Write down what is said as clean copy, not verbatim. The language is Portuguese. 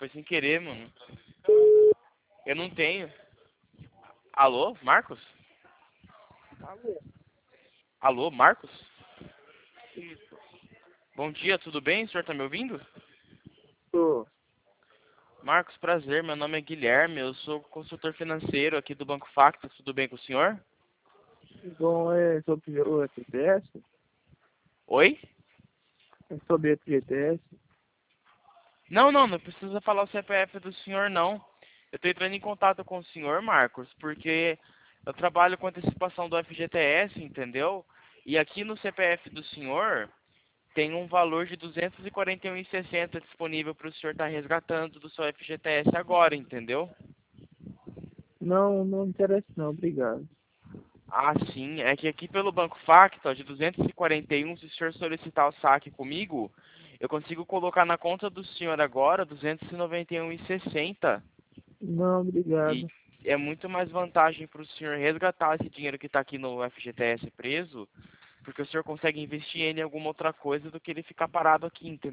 foi sem querer, mano. Eu não tenho. Alô, Marcos? Alô? Alô, Marcos? Isso. Bom dia, tudo bem? O senhor tá me ouvindo? Tô. Marcos, prazer. Meu nome é Guilherme. Eu sou consultor financeiro aqui do Banco Facta. Tudo bem com o senhor? Bom, é sobre o FGTS? Oi? É sobre FGTS? Não precisa falar o CPF do senhor, não. Eu tô entrando em contato com o senhor, Marcos, porque eu trabalho com antecipação do FGTS, entendeu? E aqui no CPF do senhor tem um valor de 241,60 disponível para o senhor estar resgatando do seu FGTS agora, entendeu? Não, não interessa não, obrigado. Ah, sim. É que aqui pelo Banco Facta, de 241, se o senhor solicitar o saque comigo, eu consigo colocar na conta do senhor agora 291,60. Não, E obrigado. é muito mais vantagem para o senhor resgatar esse dinheiro que está aqui no FGTS preso, porque o senhor consegue investir ele em alguma outra coisa do que ele ficar parado aqui, entendeu?